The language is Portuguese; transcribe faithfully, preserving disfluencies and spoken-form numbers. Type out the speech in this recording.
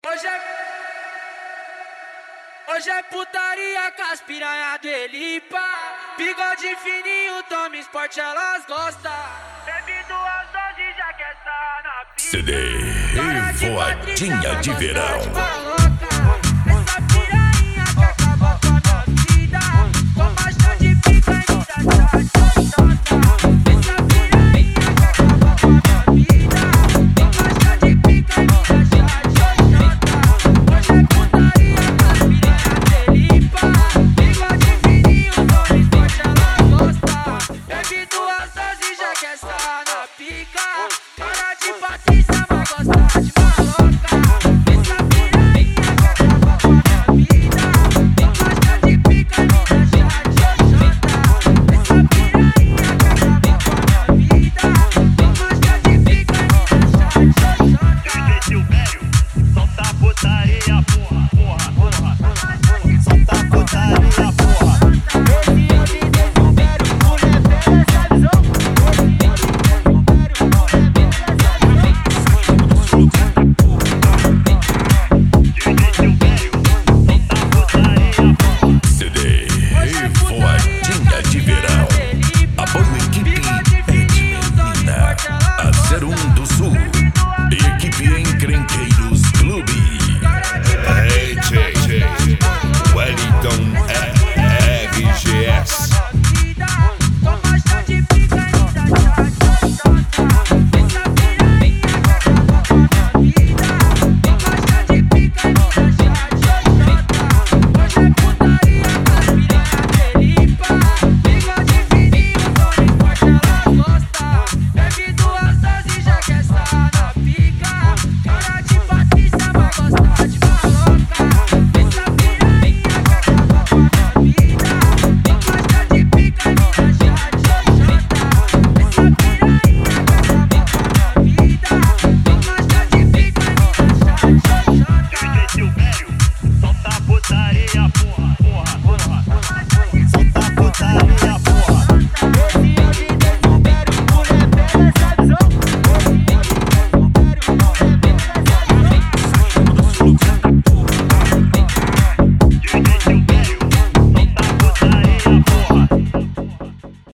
Hoje é... Hoje é putaria com as piranha do Elipa. Bigode fininho, toma esporte, elas gostam. Bebe duas doses, já que essa na pista. C D Revoadinha de Verão.